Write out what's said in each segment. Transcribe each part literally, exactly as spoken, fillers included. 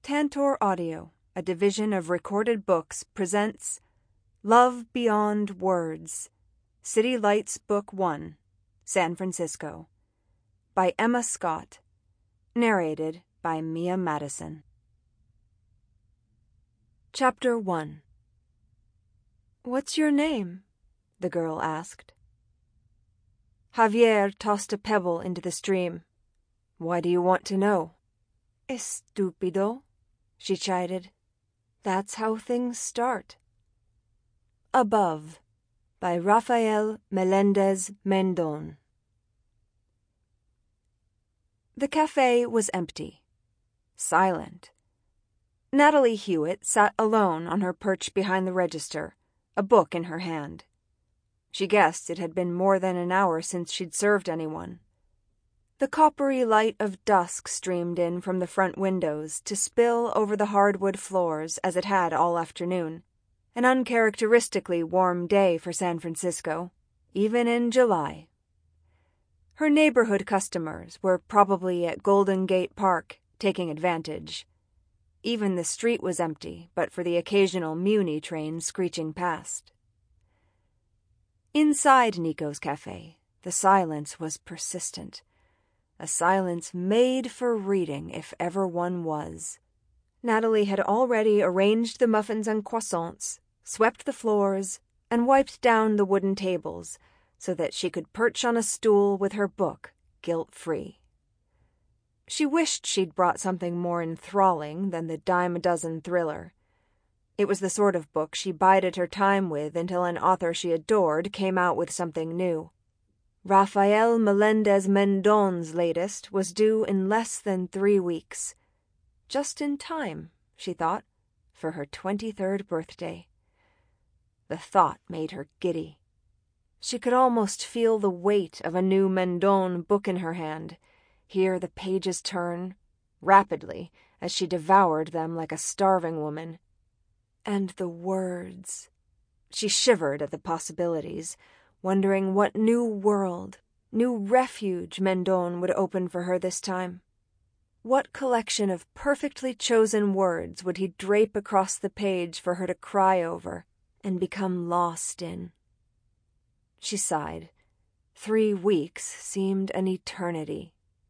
Tantor Audio, a division of Recorded Books, presents Love Beyond Words, City Lights Book one, San Francisco, by Emma Scott, narrated by Mia Madison. Chapter one. "What's your name?" the girl asked. Javier tossed a pebble into the stream. "Why do you want to know?" "Estúpido," she chided. "That's how things start." Above, by Rafael Melendez Mendon. The cafe was empty, silent. Natalie Hewitt sat alone on her perch behind the register, a book in her hand. She guessed it had been more than an hour since she'd served anyone. The coppery light of dusk streamed in from the front windows to spill over the hardwood floors as it had all afternoon, an uncharacteristically warm day for San Francisco, even in July. Her neighborhood customers were probably at Golden Gate Park, taking advantage. Even the street was empty, but for the occasional Muni train screeching past. Inside Nico's cafe, the silence was persistent. A silence made for reading, if ever one was. Natalie had already arranged the muffins and croissants, swept the floors, and wiped down the wooden tables so that she could perch on a stool with her book, guilt-free. She wished she'd brought something more enthralling than the dime-a-dozen thriller. It was the sort of book she bided her time with until an author she adored came out with something new. Rafael Melendez Mendon's latest was due in less than three weeks. Just in time, she thought, for her twenty-third birthday. The thought made her giddy. She could almost feel the weight of a new Mendon book in her hand, hear the pages turn, rapidly, as she devoured them like a starving woman. And the words. She shivered at the possibilities, wondering what new world, new refuge Mendon would open for her this time. What collection of perfectly chosen words would he drape across the page for her to cry over and become lost in? She sighed. Three weeks seemed an eternity.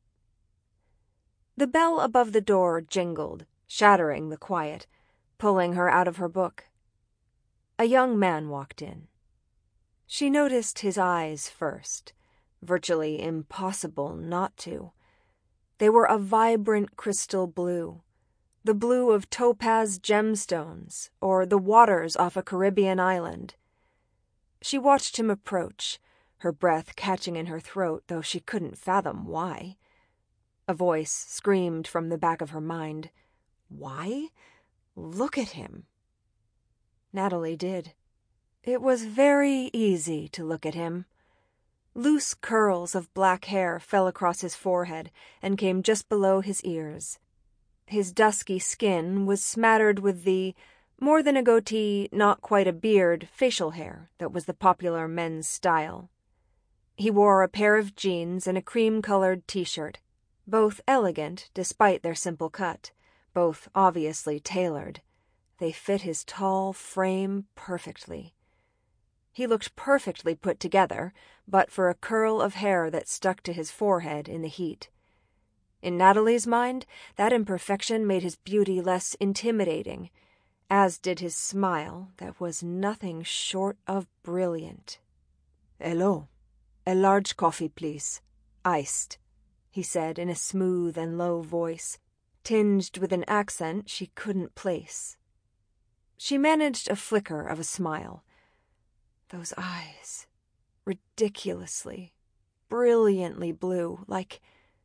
The bell above the door jingled, shattering the quiet, pulling her out of her book. A young man walked in. She noticed his eyes first, virtually impossible not to. They were a vibrant crystal blue, the blue of topaz gemstones or the waters off a Caribbean island. She watched him approach, her breath catching in her throat, though she couldn't fathom why. A voice screamed from the back of her mind, "Why? Look at him." Natalie did. It was very easy to look at him. Loose curls of black hair fell across his forehead and came just below his ears. His dusky skin was smattered with the, more than a goatee, not quite a beard, facial hair that was the popular men's style. He wore a pair of jeans and a cream-colored t-shirt, both elegant despite their simple cut, both obviously tailored. They fit his tall frame perfectly. He looked perfectly put together, but for a curl of hair that stuck to his forehead in the heat. In Natalie's mind, that imperfection made his beauty less intimidating, as did his smile that was nothing short of brilliant. "Hello. A large coffee, please. Iced," he said in a smooth and low voice, tinged with an accent she couldn't place. She managed a flicker of a smile. Those eyes, ridiculously, brilliantly blue, like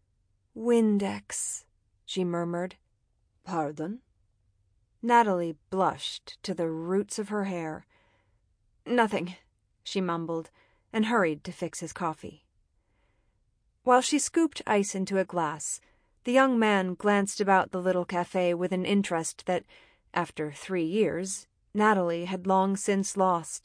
Windex, she murmured. "Pardon?" Natalie blushed to the roots of her hair. "Nothing," she mumbled, and hurried to fix his coffee. While she scooped ice into a glass, the young man glanced about the little cafe with an interest that, after three years, Natalie had long since lost.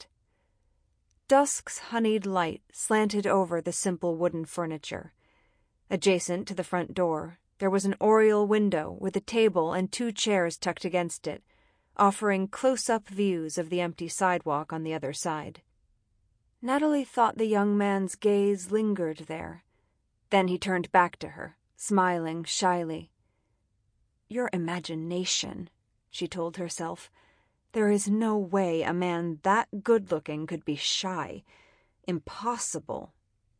Dusk's honeyed light slanted over the simple wooden furniture. Adjacent to the front door, There was an oriel window with a table and two chairs tucked against it, offering close-up views of the empty sidewalk on the other side. Natalie thought the young man's gaze lingered there. Then he turned back to her, smiling shyly. "Your imagination," she told herself. "There is no way a man that good-looking could be shy. Impossible."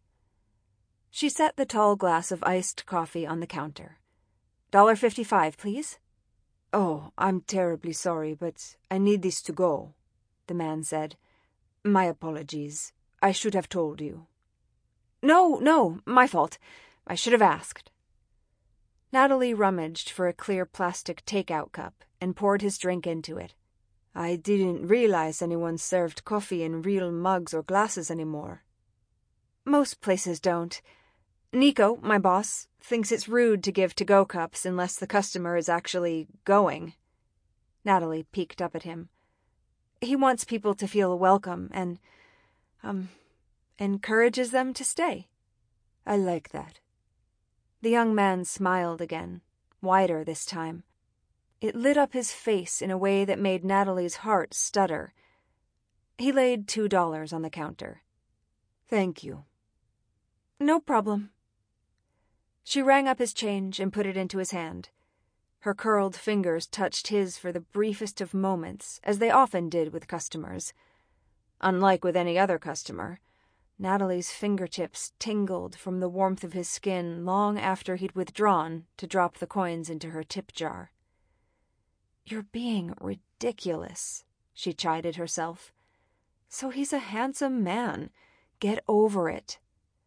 She set the tall glass of iced coffee on the counter. Dollar fifty-five, please." "Oh, I'm terribly sorry, but I need this to go," the man said. "My apologies. I should have told you." "No, no, my fault. I should have asked." Natalie rummaged for a clear plastic take-out cup and poured his drink into it. "I didn't realize anyone served coffee in real mugs or glasses anymore." "Most places don't. Nico, my boss, thinks it's rude to give to-go cups unless the customer is actually going." Natalie peeked up at him. "He wants people to feel welcome and, um, encourages them to stay." "I like that." The young man smiled again, wider this time. It lit up his face in a way that made Natalie's heart stutter. He laid two dollars on the counter. "Thank you." "No problem." She rang up his change and put it into his hand. Her curled fingers touched his for the briefest of moments, as they often did with customers. Unlike with any other customer, Natalie's fingertips tingled from the warmth of his skin long after he'd withdrawn to drop the coins into her tip jar. "You're being ridiculous," she chided herself. "So he's a handsome man. Get over it."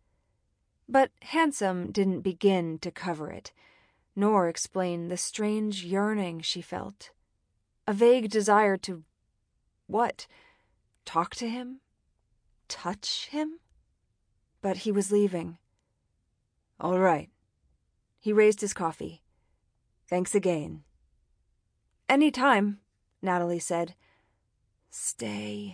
But handsome didn't begin to cover it, nor explain the strange yearning she felt. A vague desire to... what? Talk to him? Touch him? But he was leaving. "All right." He raised his coffee. "Thanks again." "Any time," Natalie said. "Stay."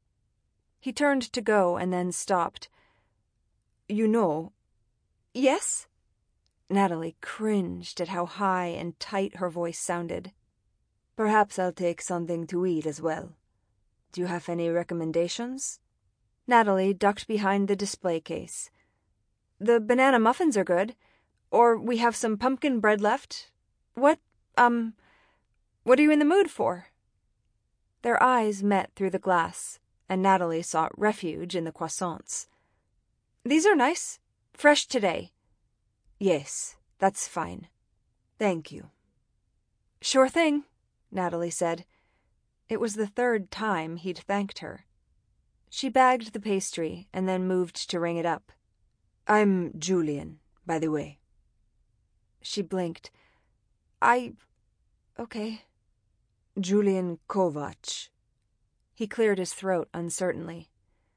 He turned to go and then stopped. "You know..." "Yes?" Natalie cringed at how high and tight her voice sounded. "Perhaps I'll take something to eat as well. Do you have any recommendations?" Natalie ducked behind the display case. "The banana muffins are good. Or we have some pumpkin bread left. What, um, what are you in the mood for?" Their eyes met through the glass, and Natalie sought refuge in the croissants. "These are nice. Fresh today." "Yes, that's fine. Thank you." "Sure thing," Natalie said. It was the third time he'd thanked her. She bagged the pastry and then moved to ring it up. "I'm Julian, by the way." She blinked. I... okay. "Julian Kovacs." He cleared his throat uncertainly.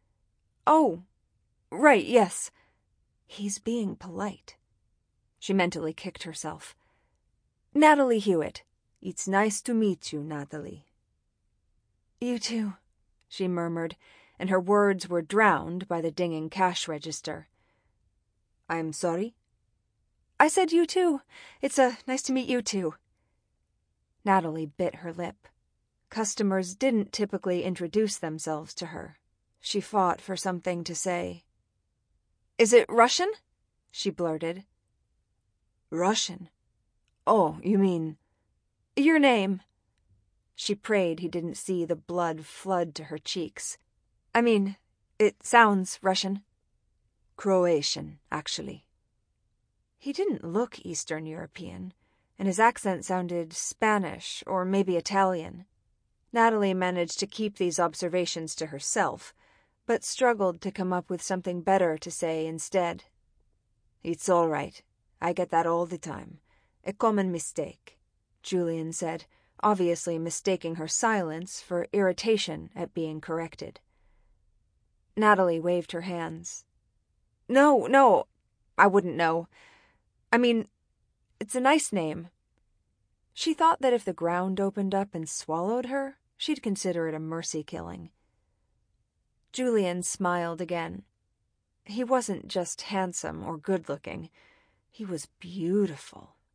"Oh, right, yes." He's being polite. She mentally kicked herself. "Natalie Hewitt." "It's nice to meet you, Natalie." "You too," she murmured, and her words were drowned by the dinging cash register. "I'm sorry?" "I said you too. It's a uh, nice to meet you too." Natalie bit her lip. Customers didn't typically introduce themselves to her. She fought for something to say. "Is it Russian?" she blurted. "Russian? Oh, you mean..." "Your name." She prayed he didn't see the blood flood to her cheeks. "I mean, it sounds Russian." "Croatian, actually." He didn't look Eastern European, and his accent sounded Spanish or maybe Italian. Natalie managed to keep these observations to herself, but struggled to come up with something better to say instead. "It's all right. I get that all the time. A common mistake," Julian said, obviously mistaking her silence for irritation at being corrected. Natalie waved her hands. "No, no, I wouldn't know. I mean, it's a nice name." She thought that if the ground opened up and swallowed her, she'd consider it a mercy killing. Julian smiled again. He wasn't just handsome or good-looking. He was beautiful,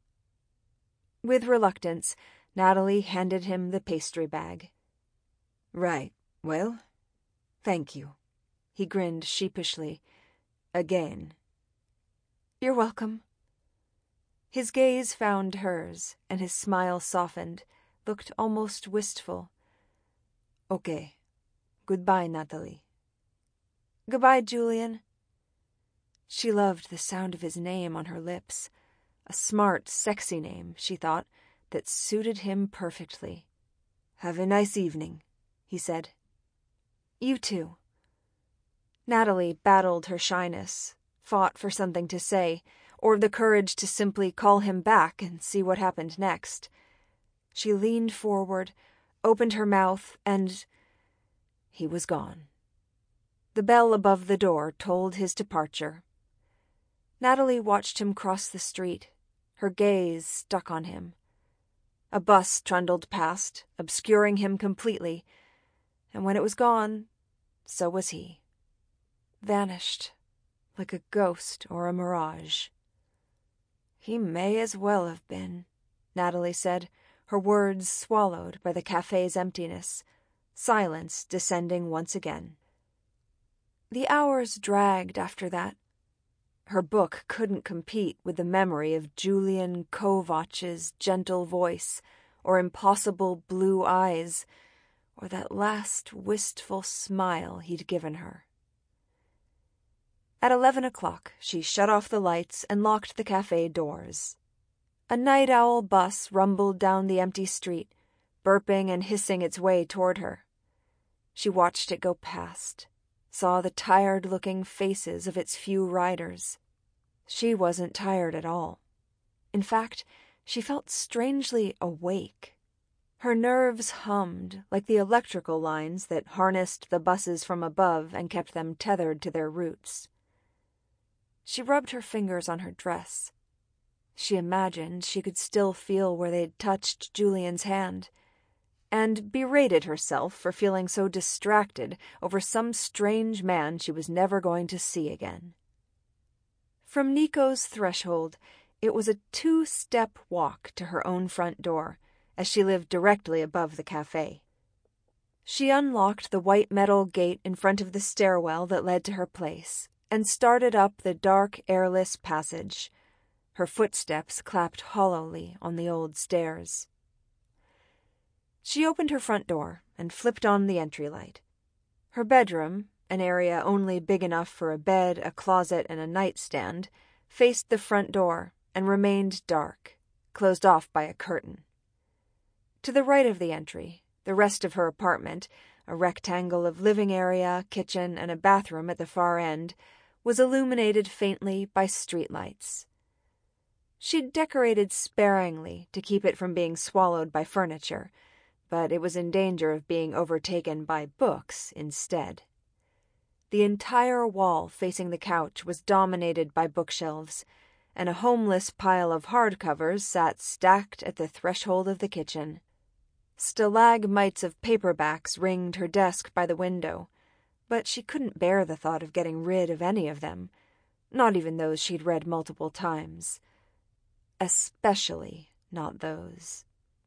With reluctance, Natalie handed him the pastry bag. "Right. Well, thank you." He grinned sheepishly. "Again." "You're welcome." His gaze found hers, and his smile softened, looked almost wistful. "Okay. Goodbye, Natalie." "Goodbye, Julian." She loved the sound of his name on her lips. A smart, sexy name, she thought, that suited him perfectly. "Have a nice evening," he said. "You too." Natalie battled her shyness, fought for something to say, or the courage to simply call him back and see what happened next. She leaned forward, opened her mouth, and he was gone. The bell above the door told his departure. Natalie watched him cross the street, her gaze stuck on him. A bus trundled past, obscuring him completely, and when it was gone, so was he. Vanished, like a ghost or a mirage. "He may as well have been," Natalie said, her words swallowed by the cafe's emptiness, silence descending once again. The hours dragged after that. Her book couldn't compete with the memory of Julian Kovach's gentle voice, or impossible blue eyes, or that last wistful smile he'd given her. At eleven o'clock, she shut off the lights and locked the cafe doors. A night owl bus rumbled down the empty street, burping and hissing its way toward her. She watched it go past, saw the tired-looking faces of its few riders. She wasn't tired at all. In fact, she felt strangely awake. Her nerves hummed like the electrical lines that harnessed the buses from above and kept them tethered to their routes. She rubbed her fingers on her dress. She imagined she could still feel where they'd touched Julian's hand, and berated herself for feeling so distracted over some strange man she was never going to see again. From Nico's threshold, it was a two-step walk to her own front door, as she lived directly above the cafe. She unlocked the white metal gate in front of the stairwell that led to her place, and started up the dark, airless passage. Her footsteps clapped hollowly on the old stairs. She opened her front door and flipped on the entry light. Her bedroom, an area only big enough for a bed, a closet, and a nightstand, faced the front door and remained dark, closed off by a curtain. To the right of the entry, the rest of her apartment, a rectangle of living area, kitchen, and a bathroom at the far end, was illuminated faintly by streetlights. She'd decorated sparingly to keep it from being swallowed by furniture, but it was in danger of being overtaken by books instead. The entire wall facing the couch was dominated by bookshelves, and a homeless pile of hardcovers sat stacked at the threshold of the kitchen. Stalagmites of paperbacks ringed her desk by the window, but she couldn't bear the thought of getting rid of any of them, not even those she'd read multiple times. Especially not those.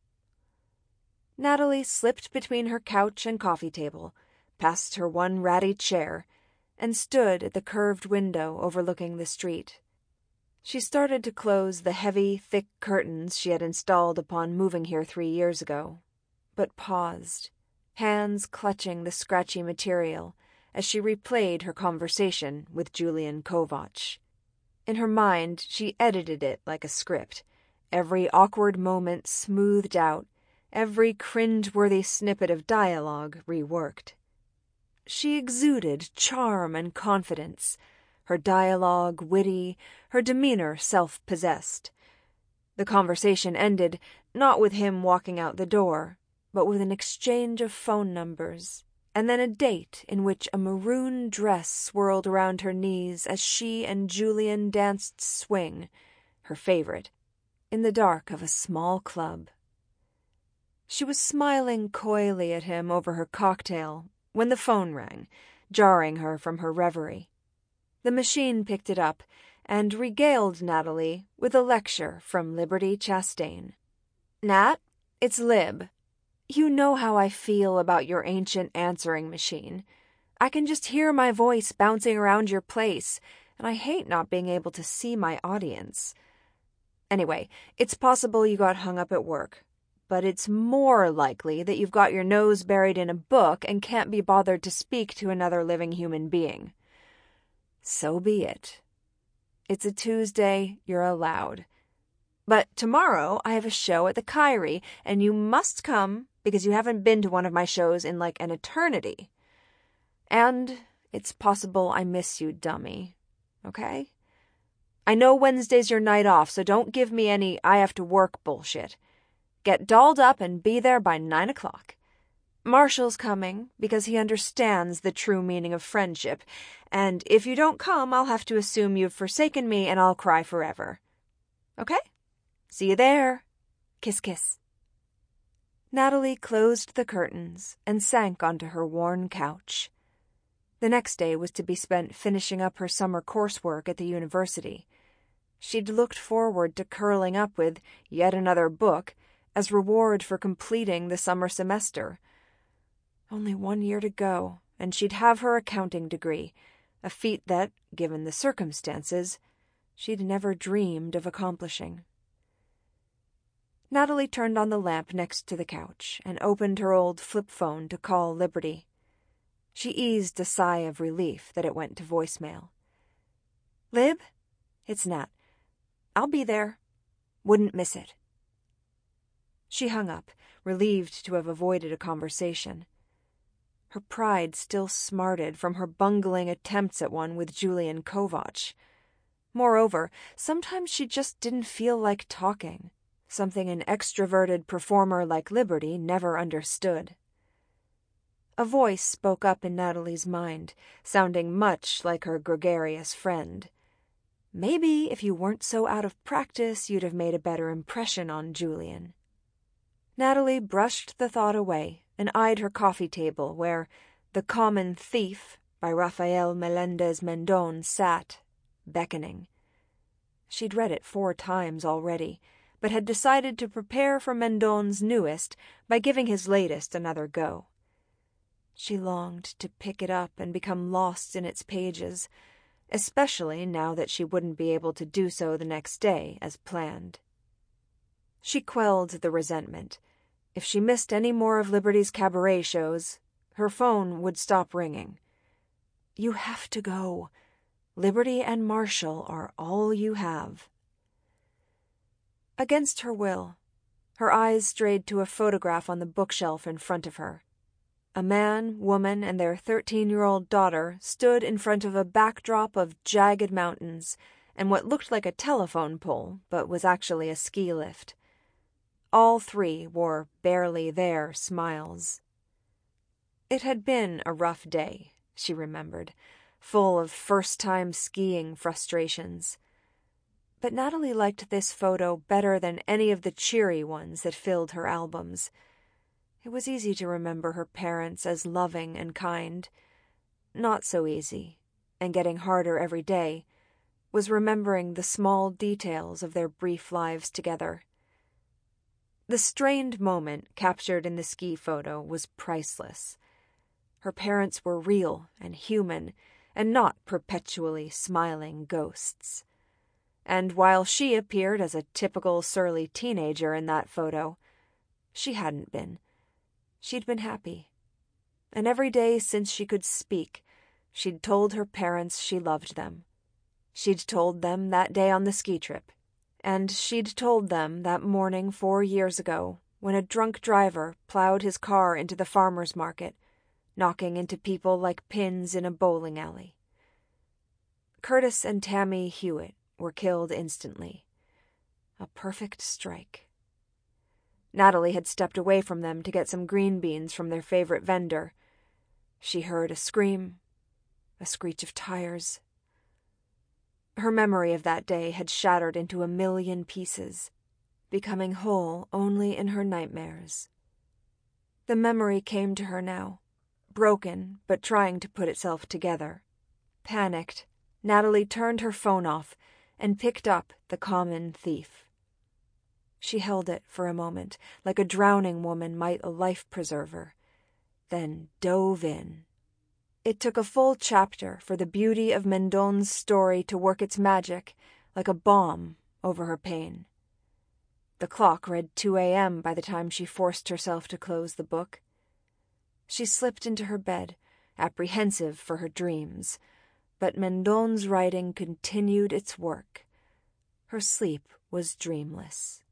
Natalie slipped between her couch and coffee table, past her one ratty chair, and stood at the curved window overlooking the street. She started to close the heavy, thick curtains she had installed upon moving here three years ago, but paused, hands clutching the scratchy material as she replayed her conversation with Julian Kovach. In her mind, she edited it like a script, every awkward moment smoothed out, every cringe-worthy snippet of dialogue reworked. She exuded charm and confidence, her dialogue witty, her demeanor self-possessed. The conversation ended not with him walking out the door, but with an exchange of phone numbers, and then a date in which a maroon dress swirled around her knees as she and Julian danced swing, her favorite, in the dark of a small club. She was smiling coyly at him over her cocktail when the phone rang, jarring her from her reverie. The machine picked it up and regaled Natalie with a lecture from Liberty Chastain. Nat, it's Lib. You know how I feel about your ancient answering machine. I can just hear my voice bouncing around your place, and I hate not being able to see my audience. Anyway, it's possible you got hung up at work, but it's more likely that you've got your nose buried in a book and can't be bothered to speak to another living human being. So be it. It's a Tuesday, you're allowed. But tomorrow I have a show at the Kyrie, and you must come because you haven't been to one of my shows in like an eternity. And it's possible I miss you, dummy. Okay? I know Wednesday's your night off, so don't give me any I have to work bullshit. Get dolled up and be there by nine o'clock. Marshall's coming because he understands the true meaning of friendship, and if you don't come, I'll have to assume you've forsaken me and I'll cry forever. Okay? See you there. Kiss, kiss. Natalie closed the curtains and sank onto her worn couch. The next day was to be spent finishing up her summer coursework at the university. She'd looked forward to curling up with yet another book as reward for completing the summer semester. Only one year to go, and she'd have her accounting degree, a feat that, given the circumstances, she'd never dreamed of accomplishing. Natalie turned on the lamp next to the couch and opened her old flip phone to call Liberty. She eased a sigh of relief that it went to voicemail. Lib? It's Nat. I'll be there. Wouldn't miss it. She hung up, relieved to have avoided a conversation. Her pride still smarted from her bungling attempts at one with Julian Kovach. Moreover, sometimes she just didn't feel like talking, something an extroverted performer like Liberty never understood. A voice spoke up in Natalie's mind, sounding much like her gregarious friend. Maybe if you weren't so out of practice, you'd have made a better impression on Julian. Natalie brushed the thought away and eyed her coffee table where The Common Thief by Rafael Melendez Mendon sat, beckoning. She'd read it four times already, but had decided to prepare for Mendon's newest by giving his latest another go. She longed to pick it up and become lost in its pages, especially now that she wouldn't be able to do so the next day as planned. She quelled the resentment. If she missed any more of Liberty's cabaret shows, her phone would stop ringing. You have to go. Liberty and Marshall are all you have. Against her will, her eyes strayed to a photograph on the bookshelf in front of her. A man, woman, and their thirteen-year-old daughter stood in front of a backdrop of jagged mountains and what looked like a telephone pole, but was actually a ski lift. All three wore barely there smiles. It had been a rough day, she remembered, full of first-time skiing frustrations. But Natalie liked this photo better than any of the cheery ones that filled her albums. It was easy to remember her parents as loving and kind. Not so easy, and getting harder every day, was remembering the small details of their brief lives together. The strained moment captured in the ski photo was priceless. Her parents were real and human, and not perpetually smiling ghosts. And while she appeared as a typical surly teenager in that photo, she hadn't been. She'd been happy. And every day since she could speak, she'd told her parents she loved them. She'd told them that day on the ski trip. And she'd told them that morning four years ago when a drunk driver plowed his car into the farmer's market, knocking into people like pins in a bowling alley. Curtis and Tammy Hewitt were killed instantly. A perfect strike. Natalie had stepped away from them to get some green beans from their favorite vendor. She heard a scream, a screech of tires. Her memory of that day had shattered into a million pieces, becoming whole only in her nightmares. The memory came to her now, broken but trying to put itself together. Panicked, Natalie turned her phone off and picked up The Common Thief. She held it for a moment, like a drowning woman might a life preserver, then dove in. It took a full chapter for the beauty of Mendon's story to work its magic, like a balm, over her pain. The clock read two a.m. by the time she forced herself to close the book. She slipped into her bed, apprehensive for her dreams, but Mendon's writing continued its work. Her sleep was dreamless.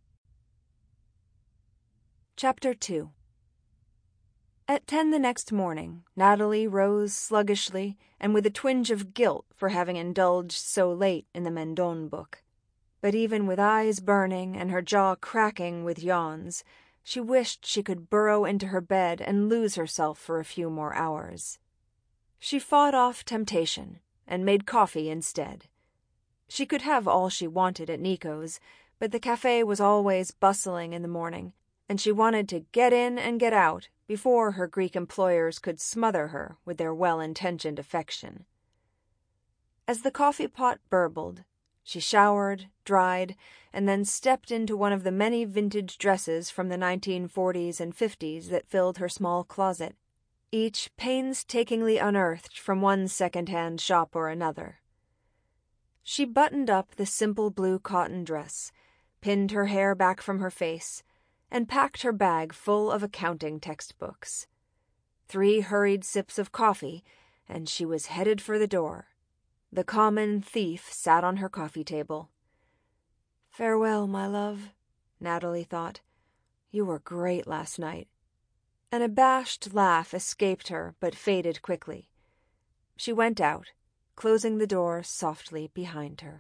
Chapter two. At ten the next morning, Natalie rose sluggishly and with a twinge of guilt for having indulged so late in the Mendon book. But even with eyes burning and her jaw cracking with yawns, she wished she could burrow into her bed and lose herself for a few more hours. She fought off temptation and made coffee instead. She could have all she wanted at Nico's, but the cafe was always bustling in the morning, and she wanted to get in and get out before her Greek employers could smother her with their well-intentioned affection. As the coffee pot burbled, she showered, dried, and then stepped into one of the many vintage dresses from the nineteen forties and fifties that filled her small closet, each painstakingly unearthed from one second-hand shop or another. She buttoned up the simple blue cotton dress, pinned her hair back from her face, and packed her bag full of accounting textbooks. Three hurried sips of coffee, and she was headed for the door. The common thief sat on her coffee table. "Farewell, my love," Natalie thought. "You were great last night." An abashed laugh escaped her, but faded quickly. She went out, closing the door softly behind her.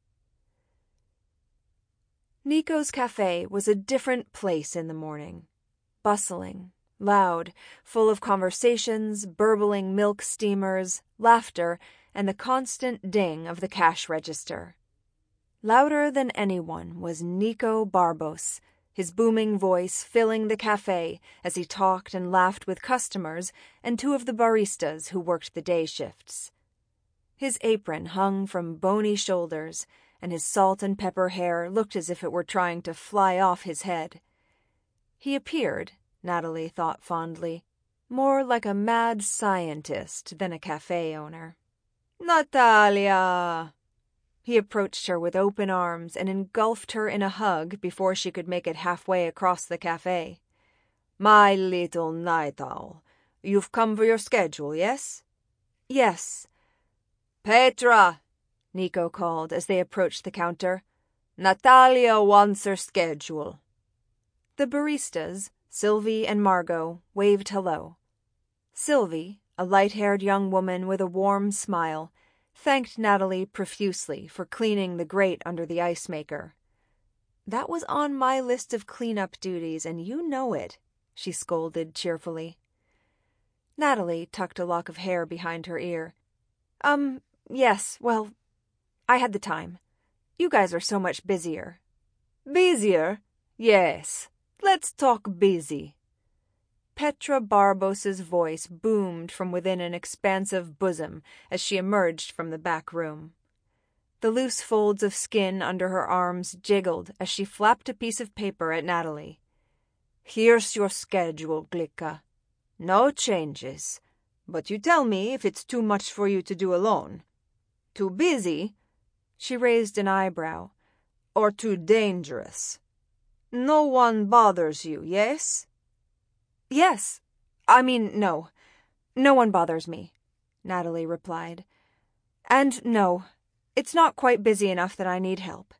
Nico's cafe was a different place in the morning. Bustling, loud, full of conversations, burbling milk steamers, laughter, and the constant ding of the cash register. Louder than anyone was Nico Barbos, his booming voice filling the cafe as he talked and laughed with customers and two of the baristas who worked the day shifts. His apron hung from bony shoulders, and his salt and pepper hair looked as if it were trying to fly off his head. He appeared, Natalie thought fondly, more like a mad scientist than a cafe owner. "Natalia!" He approached her with open arms and engulfed her in a hug before she could make it halfway across the cafe. "My little night owl, you've come for your schedule, yes?" "Yes." "Petra!" Nico called as they approached the counter. "Natalia wants her schedule." The baristas, Sylvie and Margot, waved hello. Sylvie, a light-haired young woman with a warm smile, thanked Natalie profusely for cleaning the grate under the ice maker. "That was on my list of cleanup duties, and you know it," she scolded cheerfully. Natalie tucked a lock of hair behind her ear. Um, yes, well, I had the time. You guys are so much busier." "Busier? Yes. Let's talk busy." Petra Barbos's voice boomed from within an expansive bosom as she emerged from the back room. The loose folds of skin under her arms jiggled as she flapped a piece of paper at Natalie. "Here's your schedule, Glicka. No changes. But you tell me if it's too much for you to do alone. Too busy?" She raised an eyebrow. "Or too dangerous? No one bothers you, yes?" "Yes. I mean, no. No one bothers me," Natalie replied. "And no, it's not quite busy enough that I need help."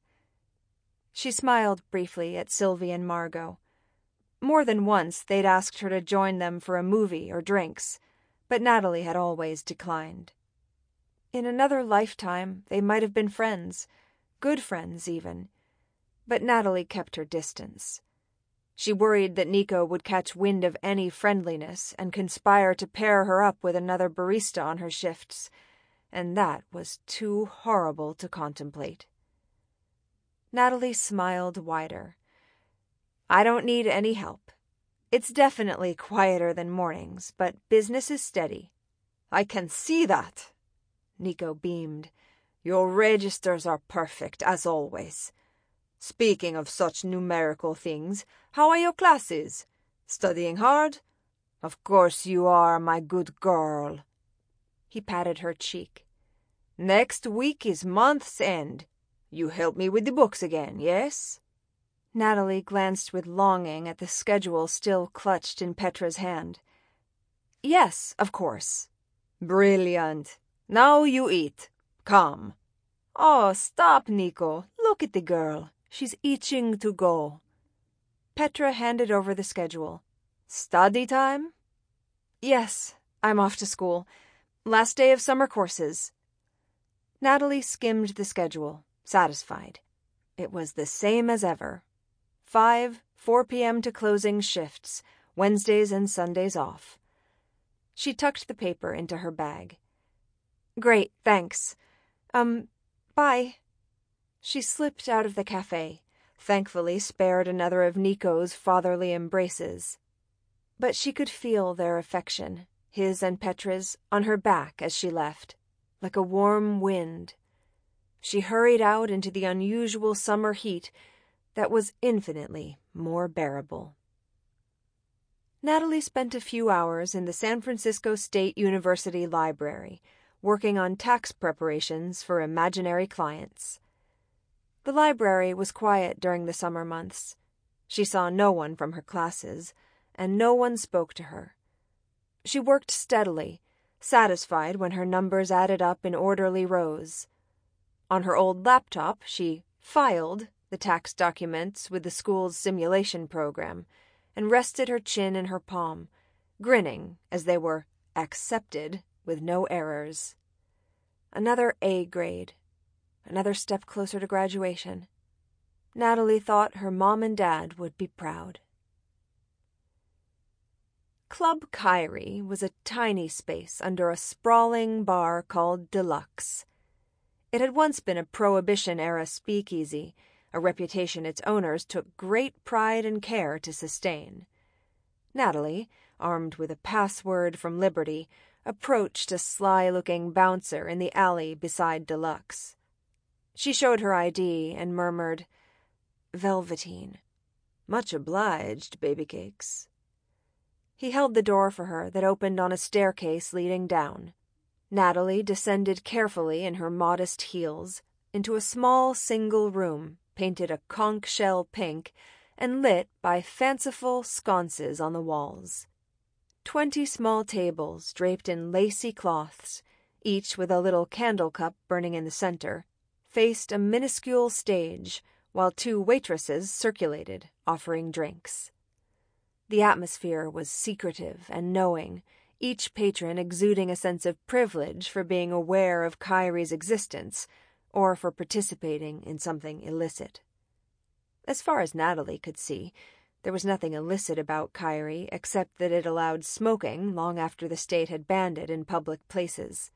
She smiled briefly at Sylvie and Margot. More than once they'd asked her to join them for a movie or drinks, but Natalie had always declined. In another lifetime, they might have been friends, good friends even, but Natalie kept her distance. She worried that Nico would catch wind of any friendliness and conspire to pair her up with another barista on her shifts, and that was too horrible to contemplate. Natalie smiled wider. "I don't need any help. It's definitely quieter than mornings, but business is steady." "I can see that," Nico beamed. "Your registers are perfect, as always. Speaking of such numerical things, how are your classes? Studying hard? Of course you are, my good girl. He patted her cheek. Next week is month's end. You help me with the books again, yes? Natalie glanced with longing at the schedule still clutched in Petra's hand. Yes, of course. Brilliant. Now you eat. Come. Oh, stop, Nico. Look at the girl. She's itching to go. Petra handed over the schedule. Study time? Yes, I'm off to school. Last day of summer courses. Natalie skimmed the schedule, satisfied. It was the same as ever. Five, four p.m. to closing shifts, Wednesdays and Sundays off. She tucked the paper into her bag. Great, thanks. Um, bye. She slipped out of the cafe, thankfully spared another of Nico's fatherly embraces. But she could feel their affection, his and Petra's, on her back as she left, like a warm wind. She hurried out into the unusual summer heat that was infinitely more bearable. Natalie spent a few hours in the San Francisco State University Library, working on tax preparations for imaginary clients. The library was quiet during the summer months. She saw no one from her classes, and no one spoke to her. She worked steadily, satisfied when her numbers added up in orderly rows. On her old laptop, she filed the tax documents with the school's simulation program and rested her chin in her palm, grinning as they were accepted with no errors. Another A grade. Another step closer to graduation. Natalie thought her mom and dad would be proud. Club Kyrie was a tiny space under a sprawling bar called Deluxe. It had once been a Prohibition-era speakeasy, a reputation its owners took great pride and care to sustain. Natalie, armed with a password from Liberty, approached a sly-looking bouncer in the alley beside Deluxe. She showed her I D and murmured, "Velveteen." "Much obliged, baby cakes." He held the door for her that opened on a staircase leading down. Natalie descended carefully in her modest heels into a small single room painted a conch shell pink and lit by fanciful sconces on the walls. Twenty small tables draped in lacy cloths, each with a little candle cup burning in the center, faced a minuscule stage while two waitresses circulated, offering drinks. The atmosphere was secretive and knowing, each patron exuding a sense of privilege for being aware of Kyrie's existence or for participating in something illicit. As far as Natalie could see, there was nothing illicit about Kyrie except that it allowed smoking long after the state had banned it in public places.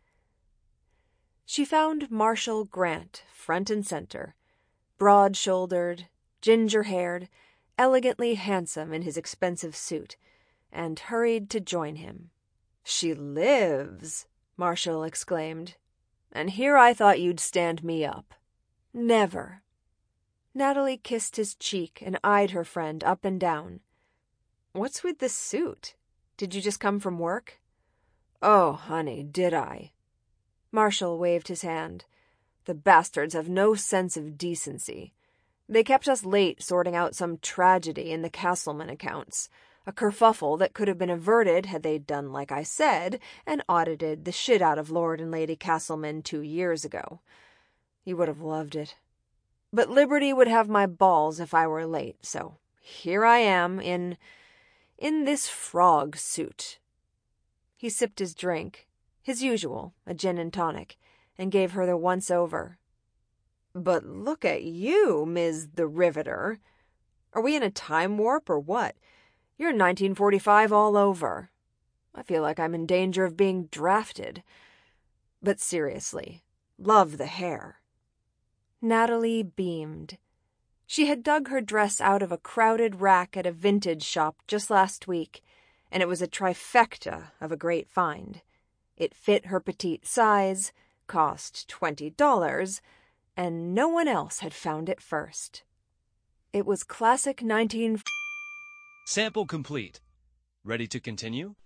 She found Marshall Grant front and center, broad-shouldered, ginger-haired, elegantly handsome in his expensive suit, and hurried to join him. "She lives!" Marshall exclaimed. "And here I thought you'd stand me up." "Never." Natalie kissed his cheek and eyed her friend up and down. "What's with the suit? Did you just come from work?" "Oh, honey, did I?" Marshall waved his hand. "The bastards have no sense of decency. They kept us late sorting out some tragedy in the Castleman accounts, a kerfuffle that could have been averted had they done like I said and audited the shit out of Lord and Lady Castleman two years ago. You would have loved it. But Liberty would have my balls if I were late, so here I am in... in this frog suit." He sipped his drink, his usual, a gin and tonic, and gave her the once-over. "But look at you, Miz the Riveter. Are we in a time warp or what? You're nineteen forty-five all over. I feel like I'm in danger of being drafted. But seriously, love the hair." Natalie beamed. She had dug her dress out of a crowded rack at a vintage shop just last week, and it was a trifecta of a great find. It fit her petite size, cost twenty dollars, and no one else had found it first. It was classic nineteen... Sample complete. Ready to continue?